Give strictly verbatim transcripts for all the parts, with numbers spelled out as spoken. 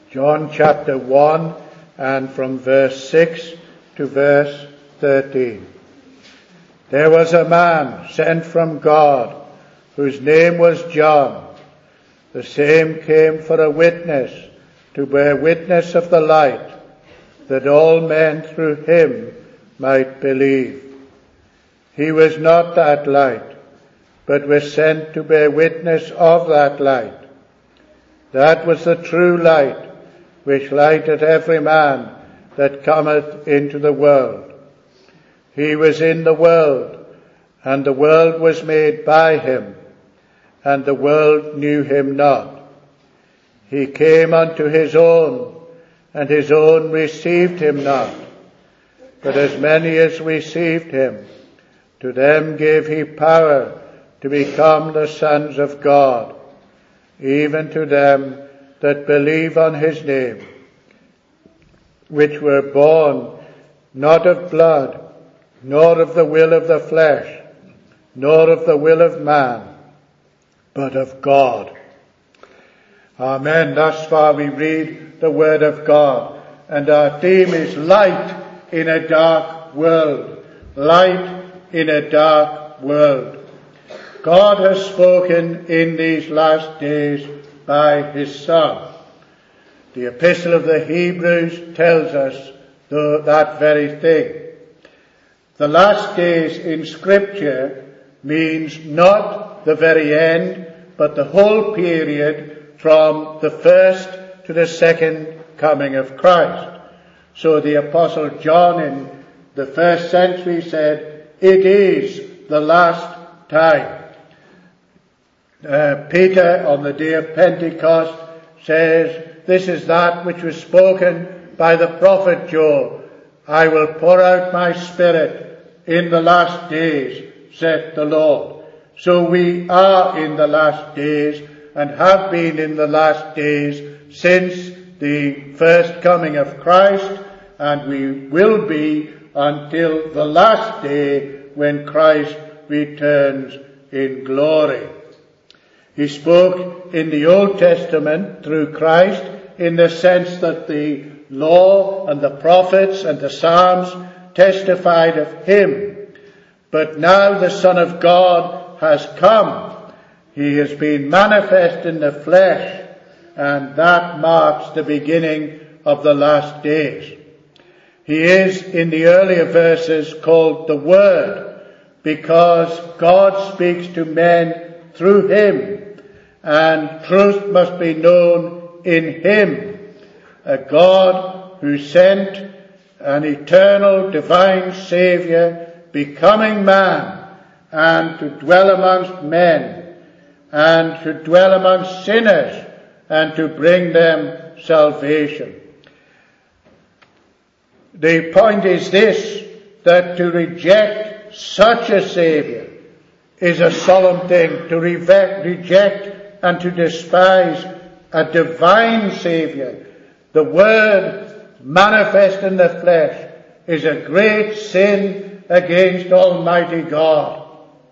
John chapter one and from verse six to verse thirteen. There was a man sent from God whose name was John. The same came for a witness, to bear witness of the light, that all men through him might believe. He was not that light, but was sent to bear witness of that light. That was the true light, which lighteth every man that cometh into the world. He was in the world, and the world was made by him, and the world knew him not. He came unto his own, and his own received him not. But as many as received him, to them gave he power to become the sons of God, even to them that believe on his name, which were born not of blood, nor of the will of the flesh, nor of the will of man, but of God. Amen. Thus far we read the word of God, and our theme is light in a dark world. Light in a dark world. God has spoken in these last days by his Son. The Epistle of the Hebrews tells us that very thing. The last days in Scripture means not the very end, but the whole period from the first to the second coming of Christ. So the Apostle John in the first century said, it is the last time. Uh, Peter on the day of Pentecost says, this is that which was spoken by the prophet Joel. I will pour out my spirit in the last days, saith the Lord. So we are in the last days and have been in the last days since the first coming of Christ, and we will be until the last day when Christ returns in glory. He spoke in the Old Testament through Christ in the sense that the law and the prophets and the Psalms testified of him. But now the Son of God has come. He has been manifest in the flesh, and that marks the beginning of the last days. He is, in the earlier verses, called the Word, because God speaks to men through him, and truth must be known in him. A God who sent an eternal divine Saviour, becoming man, and to dwell amongst men, and to dwell amongst sinners, and to bring them salvation. The point is this, that to reject such a Saviour is a solemn thing. To re- reject and to despise a divine Saviour, the Word manifest in the flesh, is a great sin against Almighty God.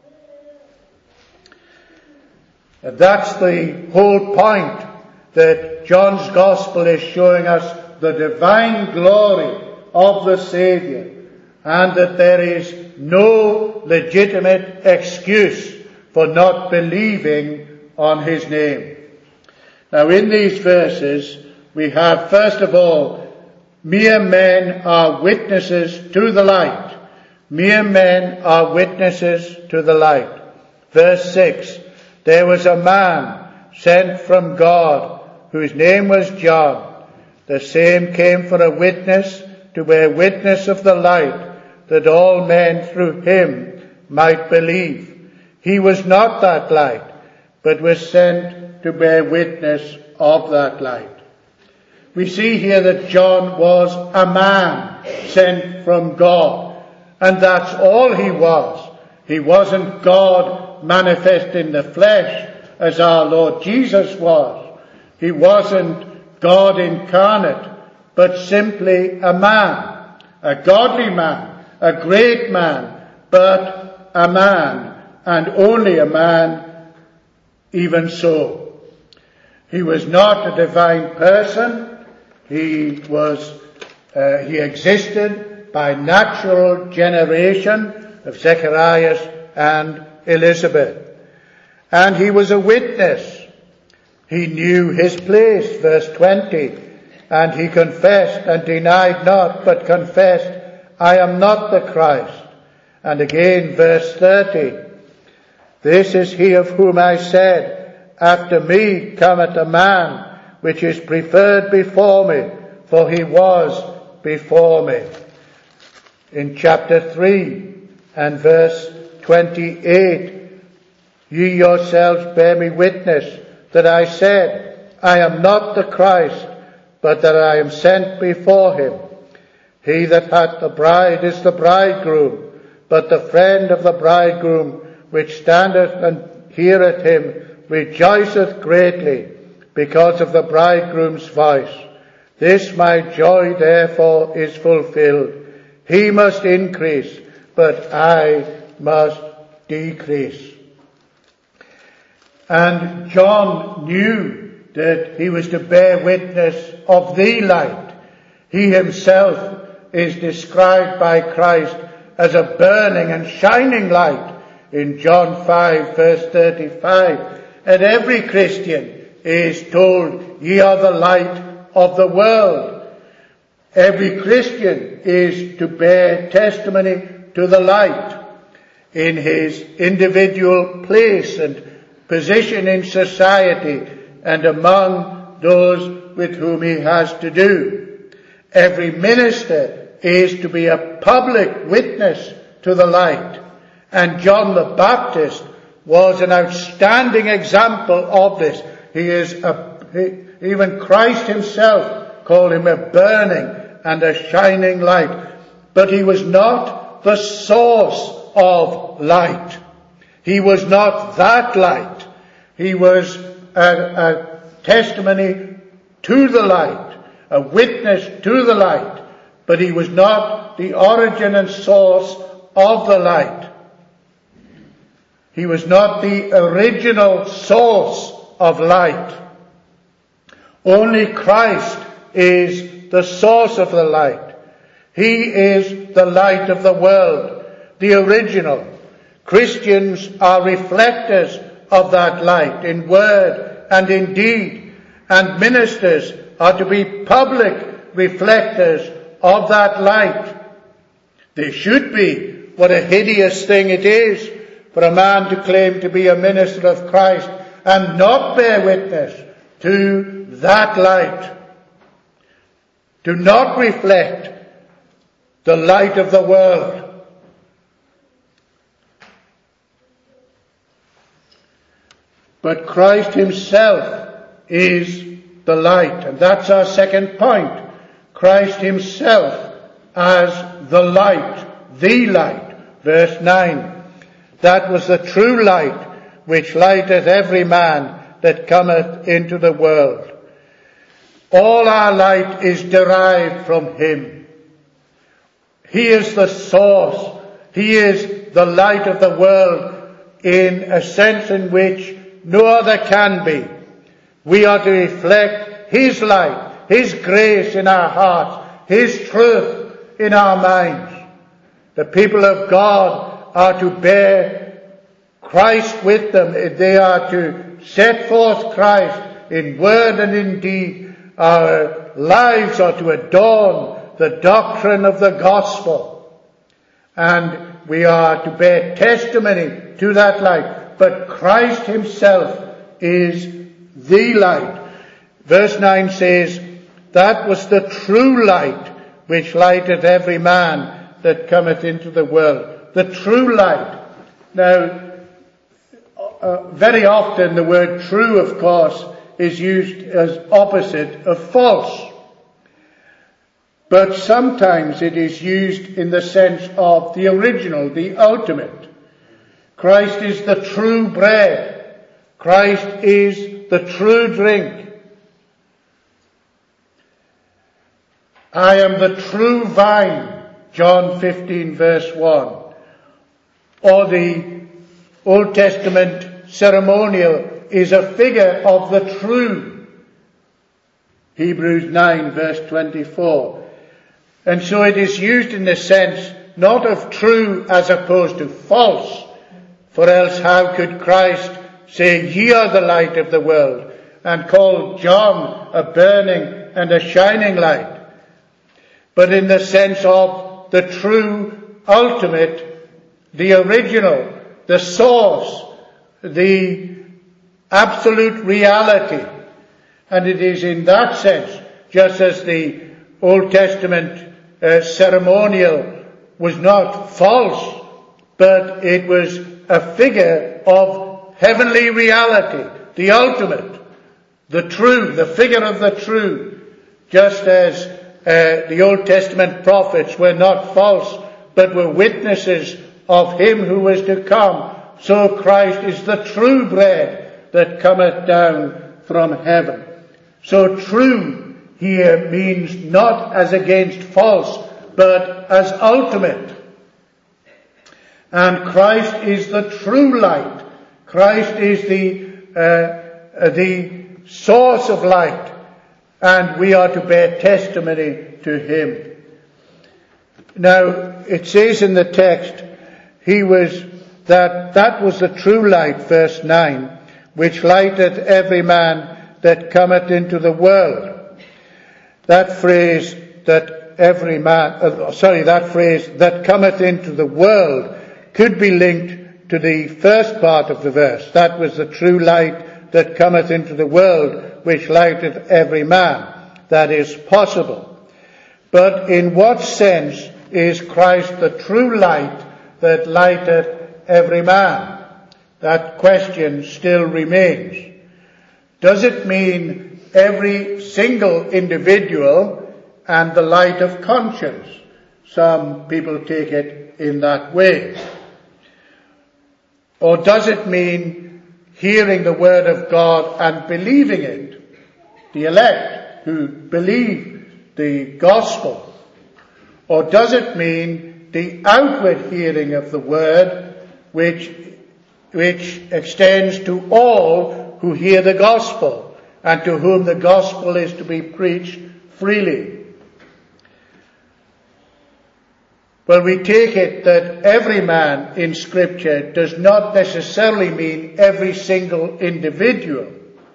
And that's the whole point, that John's Gospel is showing us the divine glory of the Saviour, and that there is no legitimate excuse for not believing on his name. Now in these verses we have, first of all, mere men are witnesses to the light. Mere men are witnesses to the light. Verse six, there was a man sent from God whose name was John. The same came for a witness, to bear witness of the light, that all men through him might believe. He was not that light, but was sent to bear witness of that light. We see here that John was a man sent from God, and that's all he was. He wasn't God manifest in the flesh as our Lord Jesus was. He wasn't God incarnate, but simply a man, a godly man, a great man, but a man, and only a man. Even so, he was not a divine person, He was, uh, he existed by natural generation of Zacharias and Elizabeth. And he was a witness. He knew his place, verse twenty, and he confessed and denied not, but confessed, I am not the Christ. And again, verse thirty, this is he of whom I said, after me cometh a man which is preferred before me, for he was before me. In chapter three and verse twenty-eight, ye yourselves bear me witness that I said, I am not the Christ, but that I am sent before him. He that hath the bride is the bridegroom, but the friend of the bridegroom, which standeth and heareth him, rejoiceth greatly, because of the bridegroom's voice. This my joy therefore is fulfilled. He must increase, but I must decrease. And John knew that he was to bear witness of the light. He himself is described by Christ as a burning and shining light in John five verse thirty-five. And every Christian is told, ye are the light of the world. Every Christian is to bear testimony to the light in his individual place and position in society and among those with whom he has to do. Every minister is to be a public witness to the light. And John the Baptist was an outstanding example of this. He is a, he, even Christ himself called him a burning and a shining light. But he was not the source of light. He was not that light. He was a, a testimony to the light, a witness to the light, but he was not the origin and source of the light. He was not the original source of light. Only Christ is the source of the light. He is the light of the world, the original. Christians are reflectors of that light in word and in deed, and ministers are to be public reflectors of that light. They should be. What a hideous thing it is for a man to claim to be a minister of Christ and not bear witness to that light, to not reflect the light of the world. But Christ himself is the light, and that's our second point. Christ himself as the light, the light. Verse nine, that was the true light which lighteth every man that cometh into the world. All our light is derived from him. He is the source. He is the light of the world in a sense in which no other can be. We are to reflect his light, his grace in our hearts, his truth in our minds. The people of God are to bear Christ with them. They are to set forth Christ in word and in deed. Our lives are to adorn the doctrine of the gospel. And we are to bear testimony to that light. But Christ himself is the light. Verse nine says, that was the true light which lighteth every man that cometh into the world. The true light. Now, uh, very often the word true, of course, is used as opposite of false. But sometimes it is used in the sense of the original, the ultimate. Christ is the true bread. Christ is the true drink. I am the true vine, John fifteen verse one. Or the Old Testament ceremonial is a figure of the true. Hebrews nine verse twenty-four. And so it is used in the sense not of true as opposed to false, for else how could Christ say, ye are the light of the world, and call John a burning and a shining light, but in the sense of the true, ultimate, the original, the source, the absolute reality. And it is in that sense, just as the Old Testament uh, ceremonial was not false, but it was a figure of heavenly reality, the ultimate, the true, the figure of the true, just as uh, the Old Testament prophets were not false, but were witnesses of him who was to come. So Christ is the true bread that cometh down from heaven. So true here means not as against false, but as ultimate. And Christ is the true light. Christ is the uh, the source of light, and we are to bear testimony to him. Now, it says in the text, he was that that was the true light, verse nine, which lighteth every man that cometh into the world. That phrase, that every man, uh, sorry, that phrase, that cometh into the world, could be linked to the first part of the verse. That was the true light that cometh into the world, which lighteth every man. That is possible. But in what sense is Christ the true light that lighteth every man? That question still remains. Does it mean every single individual and the light of conscience? Some people take it in that way. Or does it mean hearing the word of God and believing it? The elect who believe the gospel. Or does it mean the outward hearing of the word, which, which extends to all who hear the gospel, and to whom the gospel is to be preached freely? Well, we take it that every man in Scripture does not necessarily mean every single individual.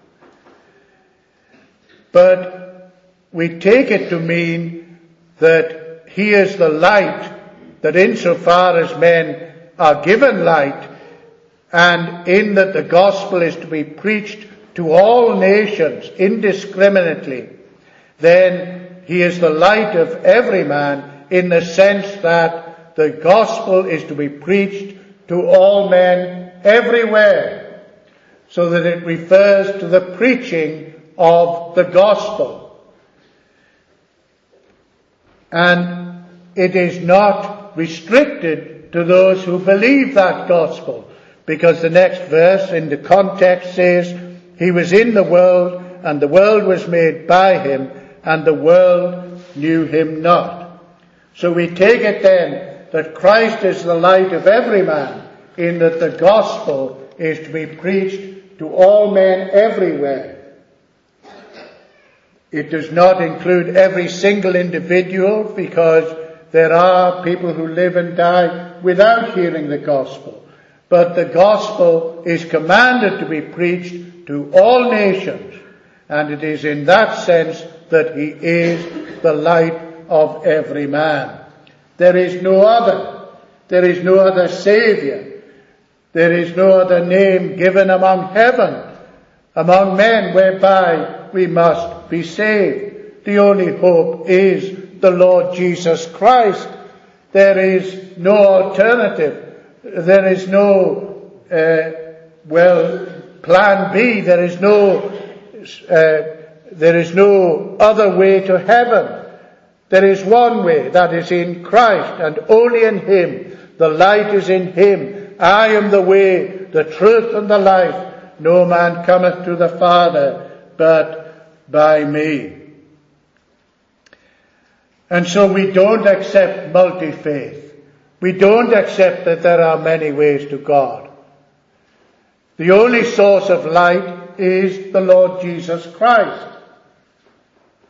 But we take it to mean that he is the light, that insofar as men are given light, and in that the gospel is to be preached to all nations indiscriminately, then he is the light of every man, in the sense that the gospel is to be preached to all men everywhere, so that it refers to the preaching of the gospel. And it is not restricted to those who believe that gospel, because the next verse in the context says, he was in the world, and the world was made by him, and the world knew him not. So we take it then that Christ is the light of every man, in that the gospel is to be preached to all men everywhere. It does not include every single individual, because there are people who live and die without hearing the gospel. But the gospel is commanded to be preached to all nations, and it is in that sense that he is the light of every man. There is no other. There is no other Saviour. There is no other name given among heaven, among men, whereby we must be saved. The only hope is the Lord Jesus Christ. There is no alternative. There is no, uh, well, plan B. There is no, uh, there is no other way to heaven. There is one way, that is in Christ, and only in him. The light is in him. I am the way, the truth, and the life. No man cometh to the Father but by me. And so we don't accept multi-faith. We don't accept that there are many ways to God. The only source of light is the Lord Jesus Christ.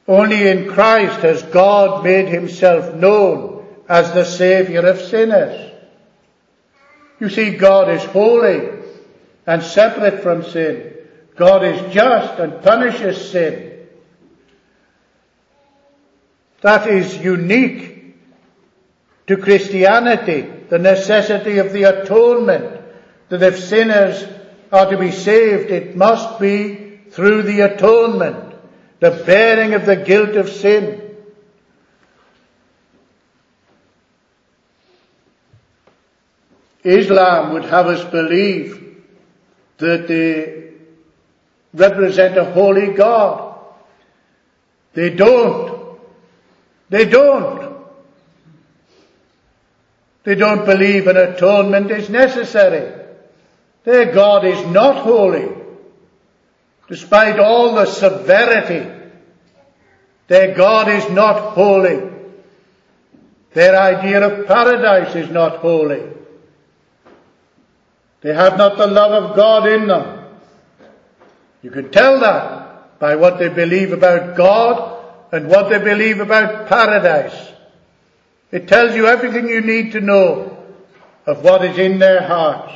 Only in Christ has God made himself known as the Saviour of sinners. You see, God is holy and separate from sin. God is just and punishes sin. That is unique to Christianity, the necessity of the atonement, that if sinners are to be saved, it must be through the atonement, the bearing of the guilt of sin. Islam would have us believe that they represent a holy God. They don't. They don't. They don't believe an atonement is necessary. Their God is not holy. Despite all the severity, their God is not holy. Their idea of paradise is not holy. They have not the love of God in them. You can tell that by what they believe about God and what they believe about paradise. It tells you everything you need to know of what is in their hearts.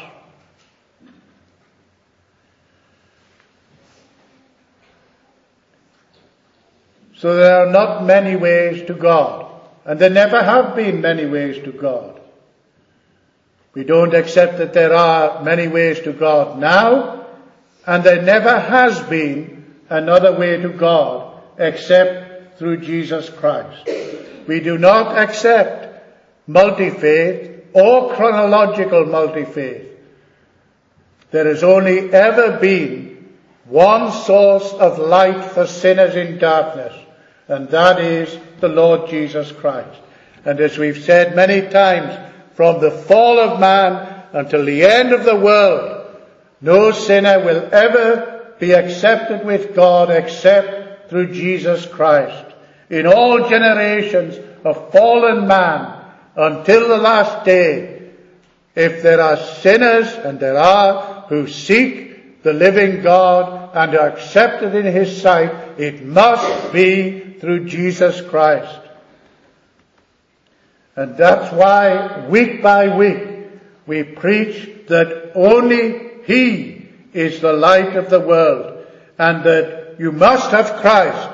So there are not many ways to God, and there never have been many ways to God. We don't accept that there are many ways to God now, and there never has been another way to God except through Jesus Christ. We do not accept multi-faith or chronological multi-faith. There has only ever been one source of light for sinners in darkness, and that is the Lord Jesus Christ. And as we've said many times, from the fall of man until the end of the world, no sinner will ever be accepted with God except through Jesus Christ. In all generations of fallen man until the last day, if there are sinners, and there are, who seek the living God and are accepted in his sight, it must be through Jesus Christ. And that's why week by week we preach that only he is the light of the world, and that you must have Christ.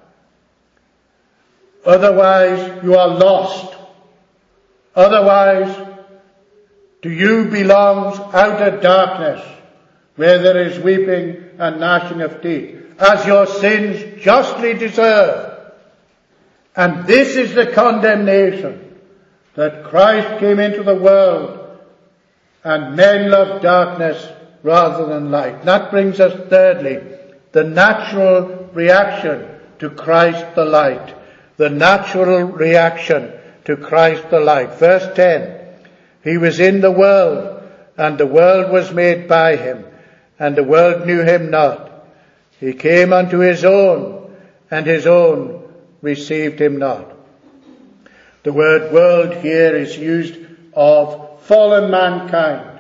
Otherwise you are lost. Otherwise to you belongs outer darkness, where there is weeping and gnashing of teeth, as your sins justly deserve. And this is the condemnation, that Christ came into the world and men loved darkness rather than light. That brings us thirdly, the natural reaction to Christ the light. The natural reaction to Christ the light. Verse ten, he was in the world, and the world was made by him, and the world knew him not. He came unto his own, and his own received him not. The word world here is used of fallen mankind.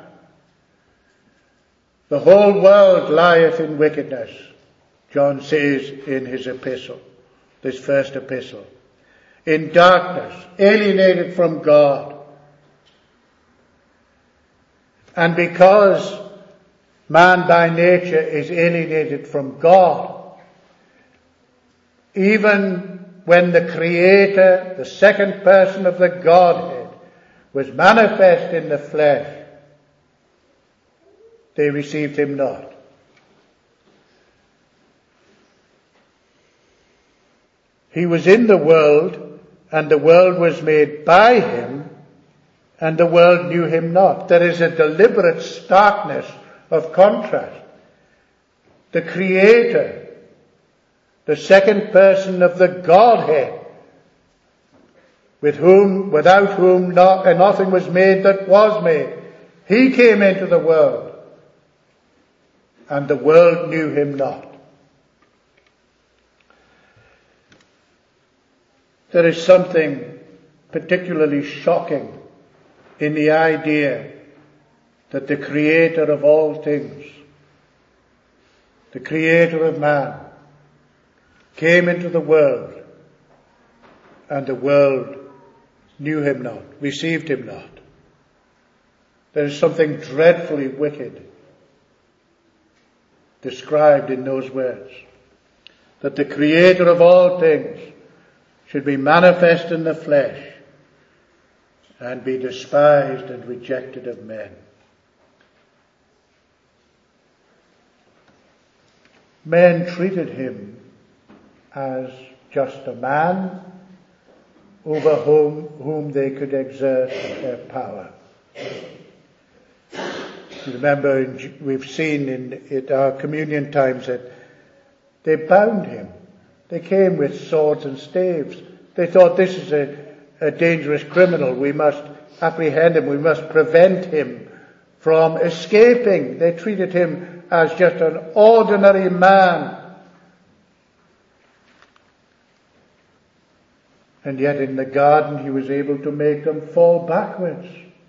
The whole world lieth in wickedness, John says in his epistle, this first epistle. In darkness, alienated from God. And because man by nature is alienated from God, even when the Creator, the second person of the Godhead, was manifest in the flesh, they received him not. He was in the world, and the world was made by him, and the world knew him not. There is a deliberate starkness of contrast. The Creator, the second person of the Godhead, with whom, without whom not, and nothing was made that was made. He came into the world, and the world knew him not. There is something particularly shocking in the idea that the Creator of all things, the Creator of man, came into the world and the world knew him not, received him not. There is something dreadfully wicked described in those words, that the Creator of all things should be manifest in the flesh and be despised and rejected of men. Men treated him as just a man over whom, whom they could exert their power. You remember, in, we've seen in, in our communion times that they bound him. They came with swords and staves. They thought, this is a, a dangerous criminal. We must apprehend him. We must prevent him from escaping. They treated him as just an ordinary man. And yet in the garden he was able to make them fall backwards.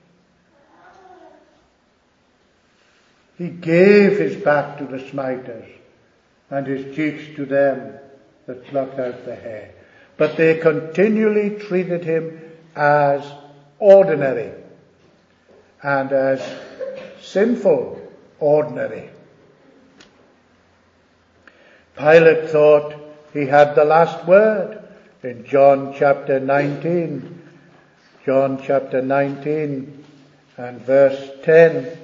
He gave his back to the smiters and his cheeks to them that plucked out the hair. But they continually treated him as ordinary and as sinful ordinary. Pilate thought he had the last word. In John chapter nineteen, John chapter nineteen and verse ten.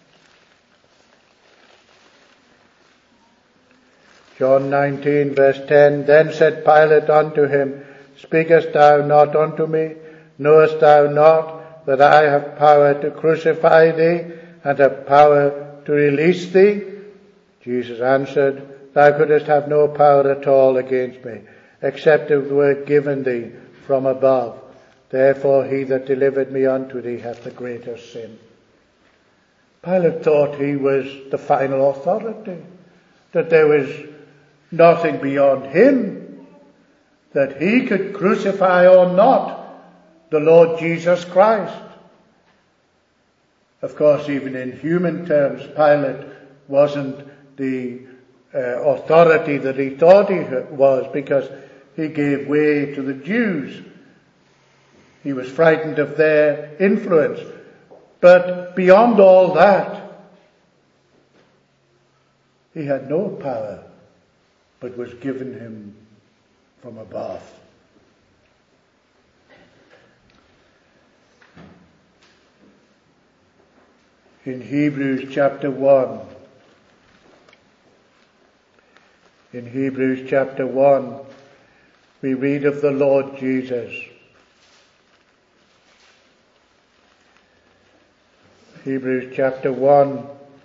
John nineteen verse ten, Then said Pilate unto him, Speakest thou not unto me? Knowest thou not that I have power to crucify thee, and have power to release thee? Jesus answered, Thou couldst have no power at all against me, except it were given thee from above. Therefore he that delivered me unto thee hath the greater sin. Pilate thought he was the final authority, that there was nothing beyond him, that he could crucify or not the Lord Jesus Christ. Of course, even in human terms, Pilate wasn't the uh, authority that he thought he was, because he gave way to the Jews. He was frightened of their influence. But beyond all that, he had no power, but was given him from above. In Hebrews chapter one, in Hebrews chapter one, we read of the Lord Jesus. Hebrews chapter one,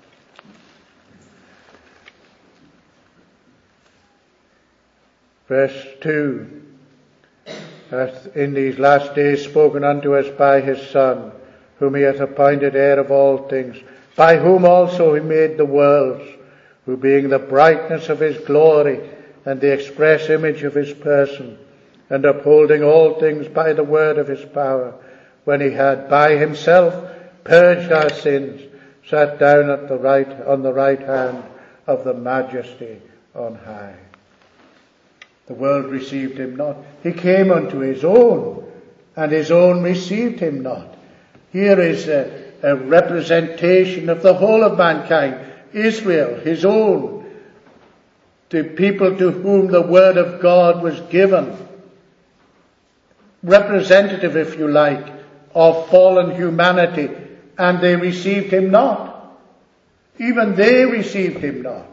verse two, hath in these last days spoken unto us by his Son, whom he hath appointed heir of all things, by whom also he made the worlds, who being the brightness of his glory, and the express image of his person, and upholding all things by the word of his power, when he had by himself purged our sins, sat down at the right, on the right hand of the majesty on high. The world received him not. He came unto his own, and his own received him not. Here is a, a representation of the whole of mankind. Israel, his own, the people to whom the word of God was given. Representative, if you like, of fallen humanity, and they received him not. Even they received him not.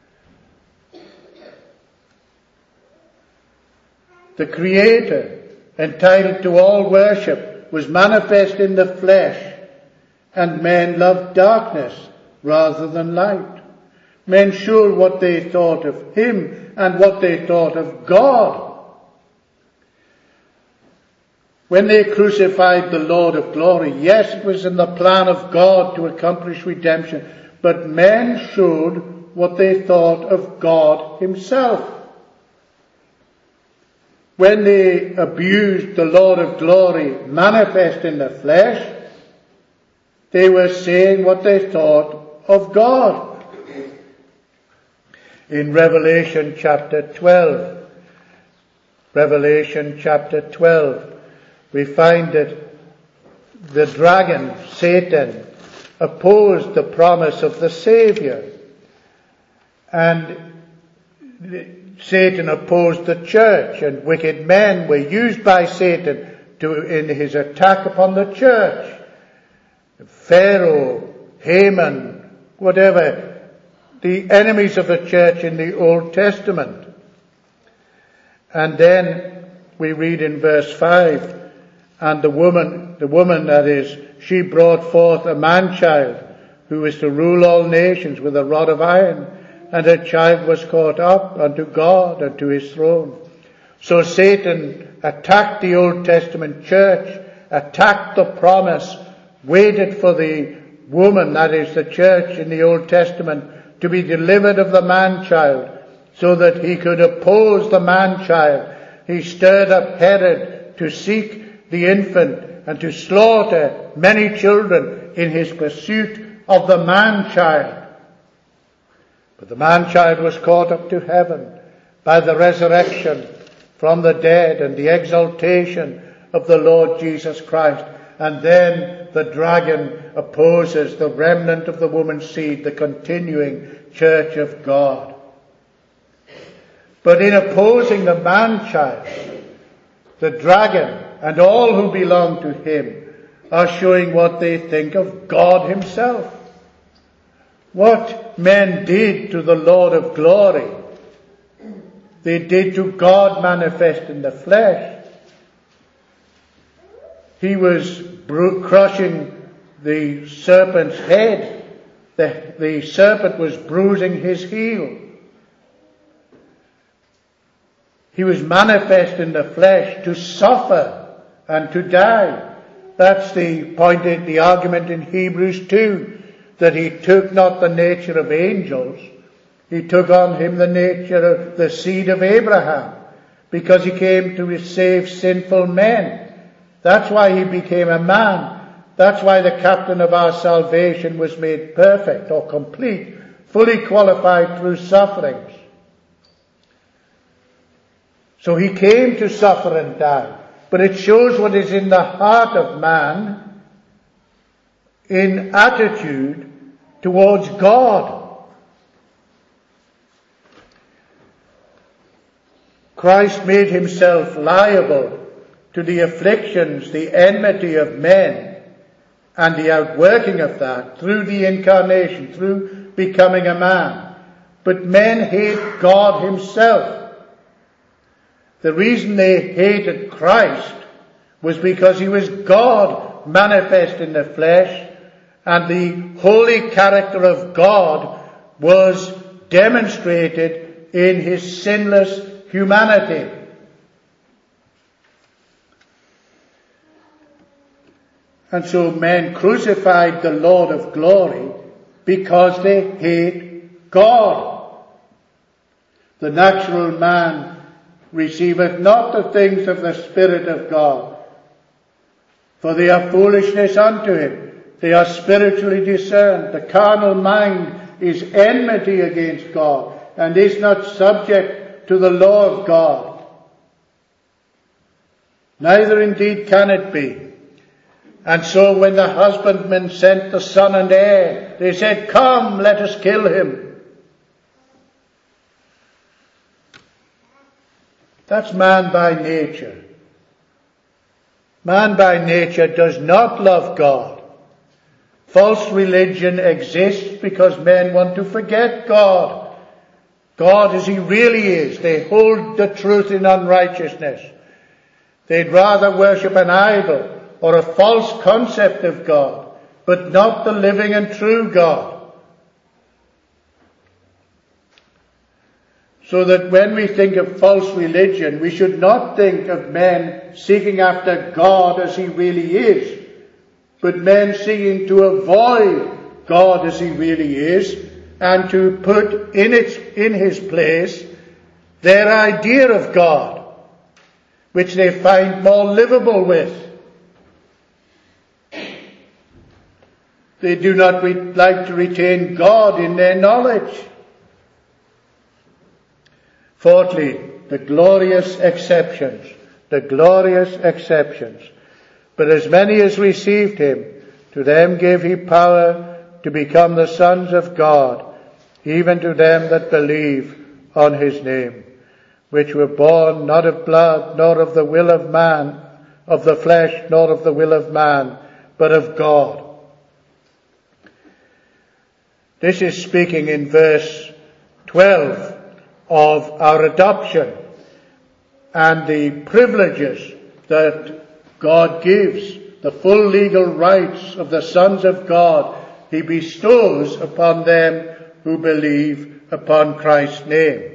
The Creator, entitled to all worship, was manifest in the flesh, and men loved darkness rather than light. Men showed what they thought of him and what they thought of God. When they crucified the Lord of glory, yes, it was in the plan of God to accomplish redemption, but men showed what they thought of God himself. When they abused the Lord of glory manifest in the flesh, they were saying what they thought of God. In Revelation chapter twelve, Revelation chapter twelve, we find that the dragon, Satan, opposed the promise of the Saviour. And Satan opposed the church, and wicked men were used by Satan to, in his attack upon the church. Pharaoh, Haman, whatever, the enemies of the church in the Old Testament. And then we read in verse five, and the woman, the woman that is, she brought forth a man-child who is to rule all nations with a rod of iron, and her child was caught up unto God and to his throne. So Satan attacked the Old Testament church, attacked the promise, waited for the woman, that is the church in the Old Testament, to be delivered of the man-child, so that he could oppose the man-child. He stirred up Herod to seek the infant and to slaughter many children in his pursuit of the man-child. But the man-child was caught up to heaven by the resurrection from the dead and the exaltation of the Lord Jesus Christ. And then the dragon opposes the remnant of the woman's seed, the continuing church of God. But in opposing the man-child, the dragon and all who belong to him are showing what they think of God himself. What men did to the Lord of glory, they did to God manifest in the flesh. He was bru- crushing the serpent's head. The, the serpent was bruising his heel. He was manifest in the flesh to suffer and to die. That's the point, the argument in Hebrews two, that he took not the nature of angels, he took on him the nature of the seed of Abraham, because he came to save sinful men. That's why he became a man. That's why the captain of our salvation was made perfect or complete, fully qualified through sufferings. So he came to suffer and die. But it shows what is in the heart of man in attitude towards God. Christ made himself liable to the afflictions, the enmity of men, and the outworking of that through the incarnation, through becoming a man. But men hate God himself. The reason they hated Christ was because he was God manifest in the flesh, and the holy character of God was demonstrated in his sinless humanity. And so men crucified the Lord of glory because they hate God. The natural man receiveth not the things of the Spirit of God, for they are foolishness unto him. They are spiritually discerned. The carnal mind is enmity against God, and is not subject to the law of God. Neither indeed can it be. And so when the husbandmen sent the son and heir, they said, "Come, let us kill him." That's man by nature. Man by nature does not love God. False religion exists because men want to forget God. God as he really is. They hold the truth in unrighteousness. They'd rather worship an idol or a false concept of God, but not the living and true God. So that when we think of false religion, we should not think of men seeking after God as he really is, but men seeking to avoid God as he really is, and to put in its, in his place their idea of God, which they find more livable with. They do not re- like to retain God in their knowledge. Fourthly, the glorious exceptions, the glorious exceptions. But as many as received him, to them gave he power to become the sons of God, even to them that believe on his name, which were born not of blood, nor of the will of man, of the flesh, nor of the will of man, but of God. This is speaking in verse twelve of our adoption and the privileges that God gives, the full legal rights of the sons of God he bestows upon them who believe upon Christ's name.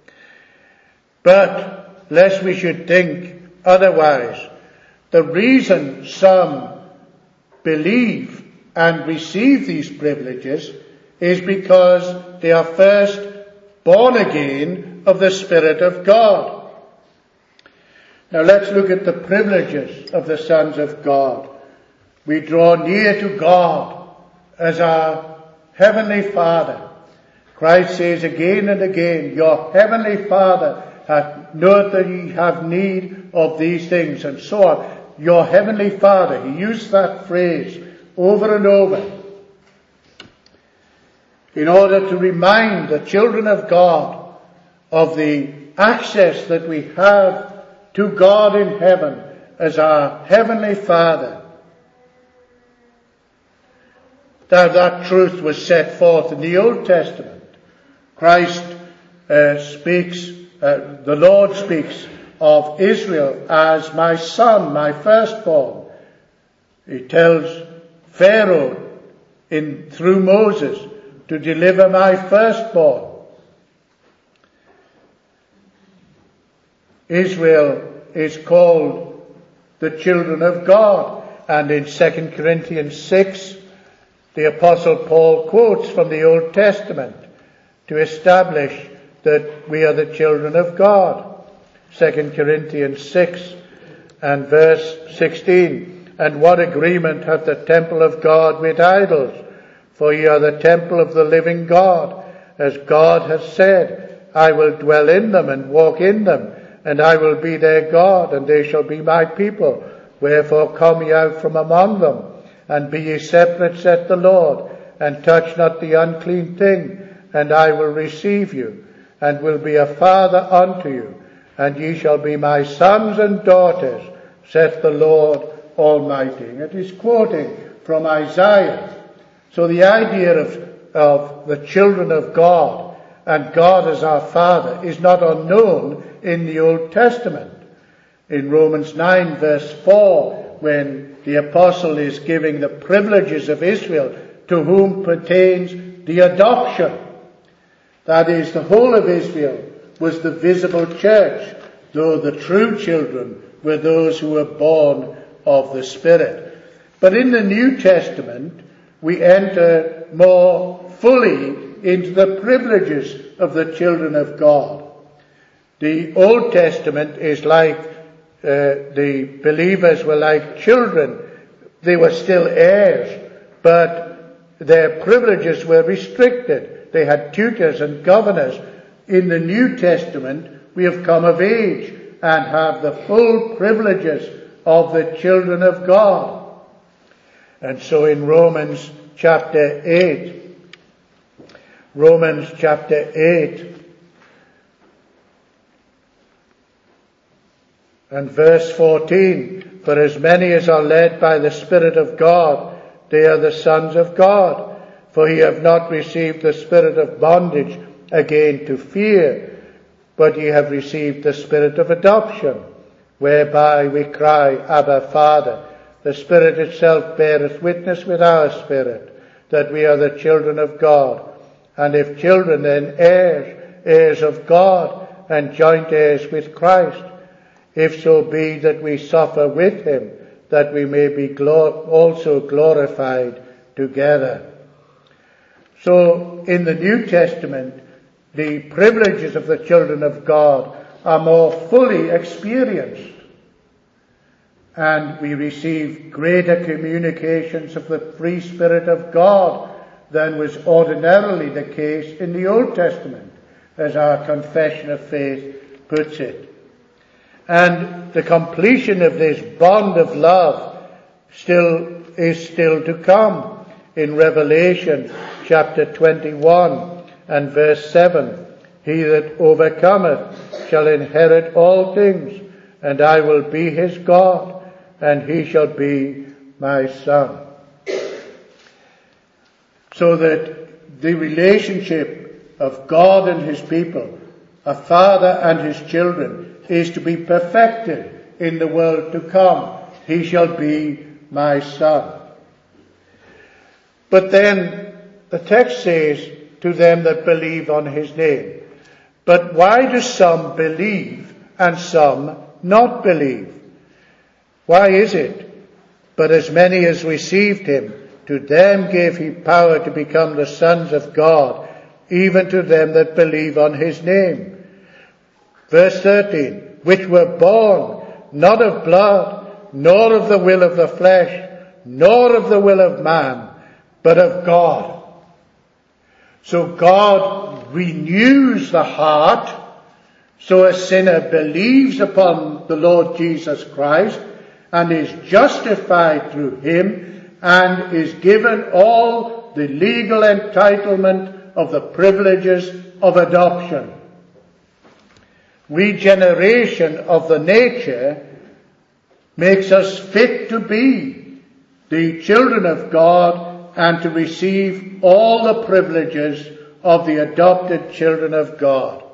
But lest we should think otherwise, the reason some believe and receive these privileges is because they are first born again of the Spirit of God. Now let's look at the privileges of the sons of God. We draw near to God as our Heavenly Father. Christ says again and again, your Heavenly Father hath knoweth that ye have need of these things, and so on. Your Heavenly Father, he used that phrase over and over in order to remind the children of God of the access that we have to God in heaven as our Heavenly Father. Now that truth was set forth in the Old Testament. Christ uh, speaks, uh, the Lord speaks of Israel as my son, my firstborn. He tells Pharaoh in through Moses to deliver my firstborn. Israel is called the children of God, and in Second Corinthians six, the Apostle Paul quotes from the Old Testament to establish that we are the children of God. Second Corinthians six and verse sixteen. And what agreement hath the temple of God with idols? For ye are the temple of the living God, as God hath said, I will dwell in them and walk in them, and I will be their God, and they shall be my people. Wherefore come ye out from among them, and be ye separate, saith the Lord, and touch not the unclean thing, and I will receive you, and will be a father unto you, and ye shall be my sons and daughters, saith the Lord Almighty. It is quoting from Isaiah. So the idea of, of the children of God and God as our Father is not unknown in the Old Testament. In Romans nine verse four, when the apostle is giving the privileges of Israel to whom pertains the adoption, that is, the whole of Israel was the visible church, though the true children were those who were born of the Spirit. But in the New Testament, we enter more fully into the privileges of the children of God. The Old Testament is like, uh, the believers were like children. They were still heirs, but their privileges were restricted. They had tutors and governors. In the New Testament, we have come of age and have the full privileges of the children of God. And so in Romans chapter eight, Romans chapter eight and verse fourteen, for as many as are led by the Spirit of God, they are the sons of God. For ye have not received the spirit of bondage again to fear, but ye have received the spirit of adoption, whereby we cry, Abba, Father. The Spirit itself beareth witness with our spirit that we are the children of God. And if children, then heirs, heirs of God, and joint heirs with Christ, if so be that we suffer with him, that we may be glor- also glorified together. So in the New Testament, the privileges of the children of God are more fully experienced. And we receive greater communications of the free Spirit of God than was ordinarily the case in the Old Testament, as our confession of faith puts it. And the completion of this bond of love still is still to come in Revelation chapter twenty-one and verse seven. He that overcometh shall inherit all things, and I will be his God, and he shall be my son. So that the relationship of God and his people, a father and his children, is to be perfected in the world to come. He shall be my son. But then the text says, to them that believe on his name. But why do some believe and some not believe? Why is it? But as many as received him, to them gave he power to become the sons of God, even to them that believe on his name. Verse thirteen, which were born not of blood, nor of the will of the flesh, nor of the will of man, but of God. So God renews the heart, so a sinner believes upon the Lord Jesus Christ and is justified through him and is given all the legal entitlement of the privileges of adoption. Regeneration of the nature makes us fit to be the children of God and to receive all the privileges of the adopted children of God.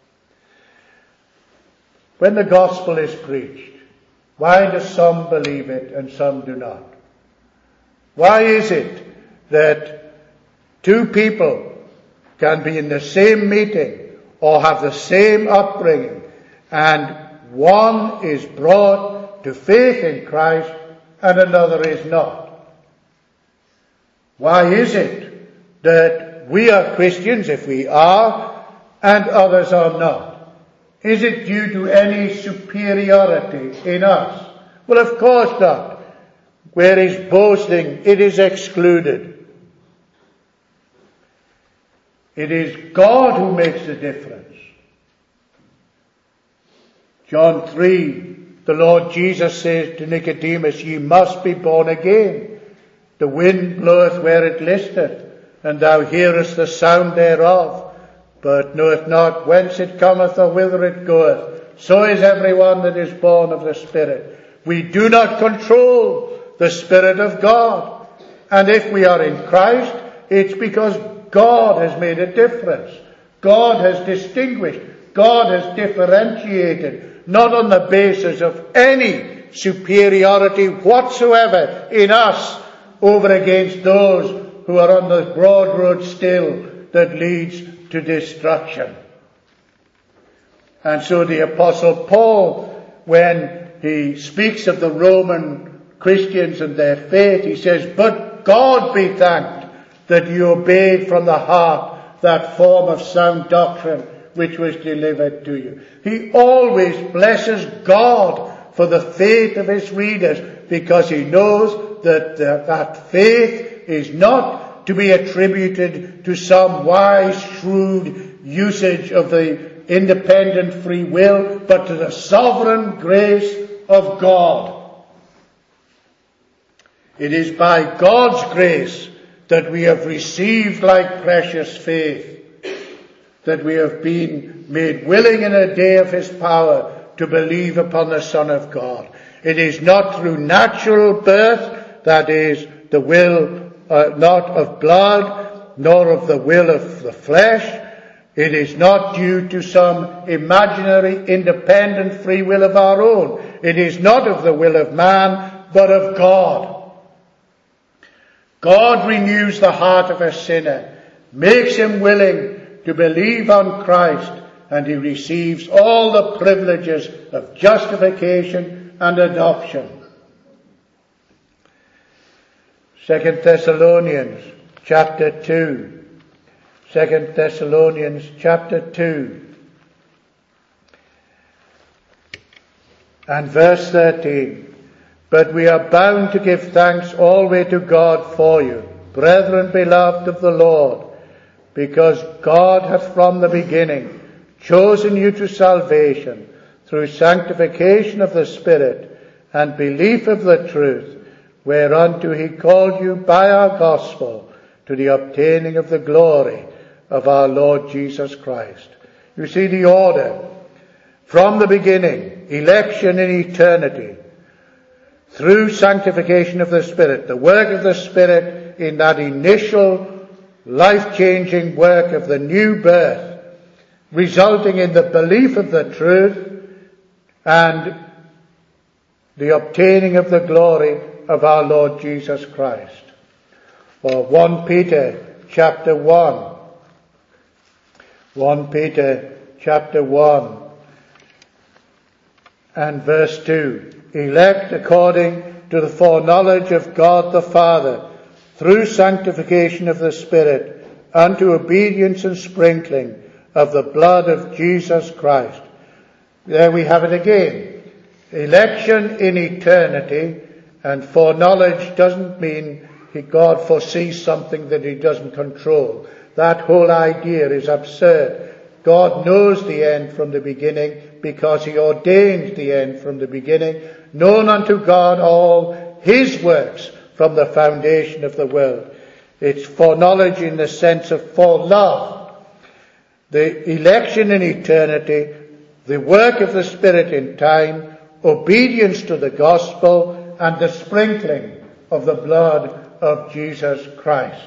When the gospel is preached, why do some believe it and some do not? Why is it that two people can be in the same meeting or have the same upbringing, and one is brought to faith in Christ and another is not? Why is it that we are Christians, if we are, and others are not? Is it due to any superiority in us? Well, of course not. Where is boasting, it is excluded. It is God who makes the difference. John three, the Lord Jesus says to Nicodemus, ye must be born again. The wind bloweth where it listeth, and thou hearest the sound thereof, but knoweth not whence it cometh or whither it goeth. So is every one that is born of the Spirit. We do not control the Spirit of God. And if we are in Christ, it's because God has made a difference. God has distinguished. God has differentiated, not on the basis of any superiority whatsoever in us over against those who are on the broad road still that leads to destruction. And so the Apostle Paul, when he speaks of the Roman Christians and their faith, he says, but God be thanked that you obeyed from the heart that form of sound doctrine which was delivered to you. He always blesses God for the faith of his readers, because he knows that the, that faith is not to be attributed to some wise, shrewd usage of the independent free will, but to the sovereign grace of God. It is by God's grace that we have received like precious faith, that we have been made willing in a day of his power to believe upon the Son of God. It is not through natural birth, that is, the will uh, not of blood, nor of the will of the flesh. It is not due to some imaginary independent free will of our own. It is not of the will of man, but of God. God renews the heart of a sinner, makes him willing to believe on Christ, and he receives all the privileges of justification and adoption. Second Thessalonians chapter two. Second Thessalonians chapter two and verse thirteen. But we are bound to give thanks always to God for you, brethren beloved of the Lord, because God hath from the beginning chosen you to salvation through sanctification of the Spirit and belief of the truth, whereunto he called you by our gospel to the obtaining of the glory of our Lord Jesus Christ. You see the order from the beginning, election in eternity, through sanctification of the Spirit, the work of the Spirit in that initial life-changing work of the new birth, resulting in the belief of the truth and the obtaining of the glory of our Lord Jesus Christ. Or First Peter chapter one. First Peter chapter one and verse two. Elect according to the foreknowledge of God the Father, through sanctification of the Spirit, unto obedience and sprinkling of the blood of Jesus Christ. There we have it again. Election in eternity, and foreknowledge doesn't mean God foresees something that he doesn't control. That whole idea is absurd. God knows the end from the beginning because he ordained the end from the beginning. Known unto God all his works from the foundation of the world. It's foreknowledge in the sense of foreknowledge. The election in eternity, the work of the Spirit in time, obedience to the gospel, and the sprinkling of the blood of Jesus Christ.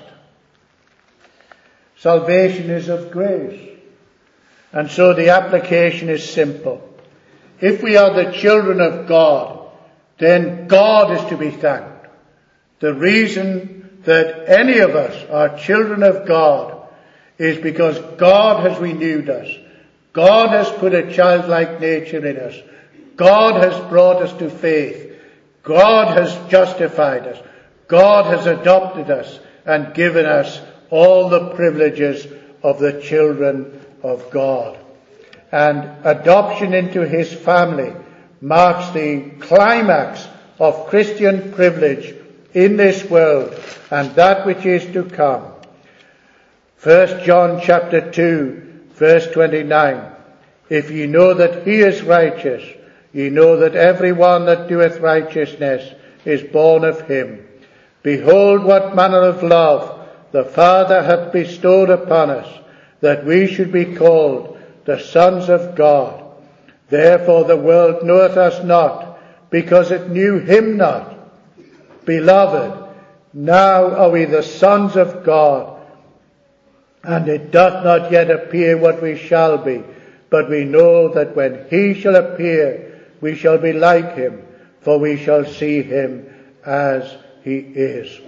Salvation is of grace. And so the application is simple. If we are the children of God, then God is to be thanked. The reason that any of us are children of God is because God has renewed us. God has put a childlike nature in us. God has brought us to faith. God has justified us. God has adopted us and given us all the privileges of the children of God. And adoption into his family marks the climax of Christian privilege in this world and that which is to come. First John chapter two, verse twenty-nine. If ye know that he is righteous, ye know that every one that doeth righteousness is born of him. Behold what manner of love the Father hath bestowed upon us, that we should be called the sons of God. Therefore the world knoweth us not, because it knew him not. Beloved, now are we the sons of God, and it doth not yet appear what we shall be, but we know that when he shall appear, we shall be like him, for we shall see him as he is.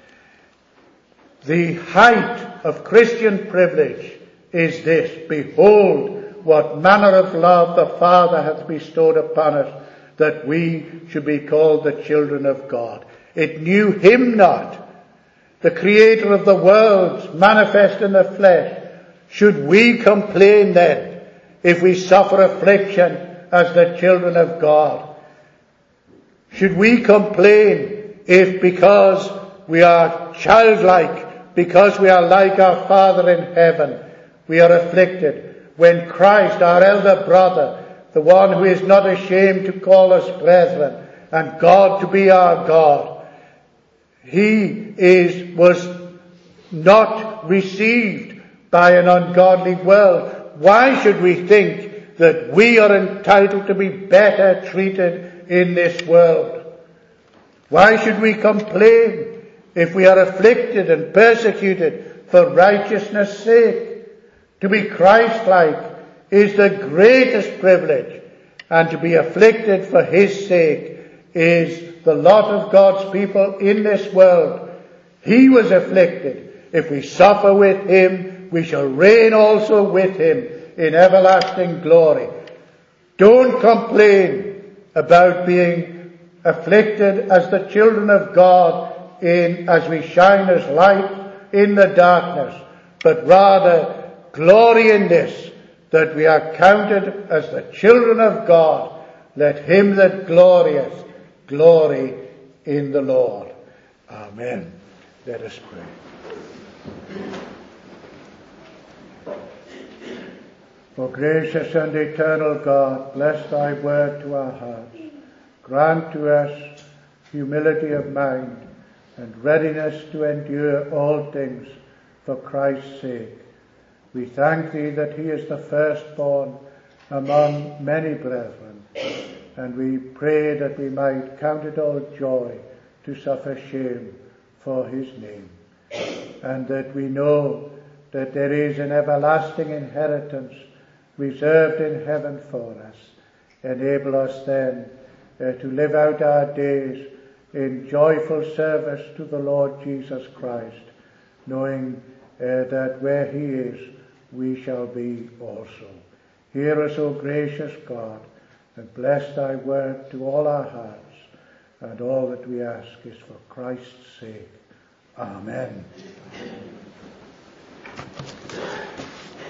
The height of Christian privilege is this: behold what manner of love the Father hath bestowed upon us, that we should be called the children of God. It knew him not, the creator of the worlds, manifest in the flesh. Should we complain then if we suffer affliction as the children of God? Should we complain if, because we are childlike, because we are like our Father in heaven, we are afflicted, when Christ, our elder brother, the one who is not ashamed to call us brethren, and God to be our God, he is, was not received by an ungodly world. Why should we think that we are entitled to be better treated in this world? Why should we complain if we are afflicted and persecuted for righteousness' sake? To be Christ-like is the greatest privilege, and to be afflicted for his sake is the lot of God's people in this world. He was afflicted. If we suffer with him, we shall reign also with him in everlasting glory. Don't complain about being afflicted as the children of God in as we shine as light in the darkness, but rather glory in this, that we are counted as the children of God. Let him that glorieth glory in the Lord. Amen. Let us pray. O gracious and eternal God, bless thy word to our hearts. Grant to us humility of mind and readiness to endure all things for Christ's sake. We thank thee that he is the firstborn among many brethren, and we pray that we might count it all joy to suffer shame for his name, and that we know that there is an everlasting inheritance reserved in heaven for us. Enable us then uh, to live out our days in joyful service to the Lord Jesus Christ, knowing uh, that where he is, we shall be also. Hear us, O gracious God, and bless thy word to all our hearts, and all that we ask is for Christ's sake. Amen.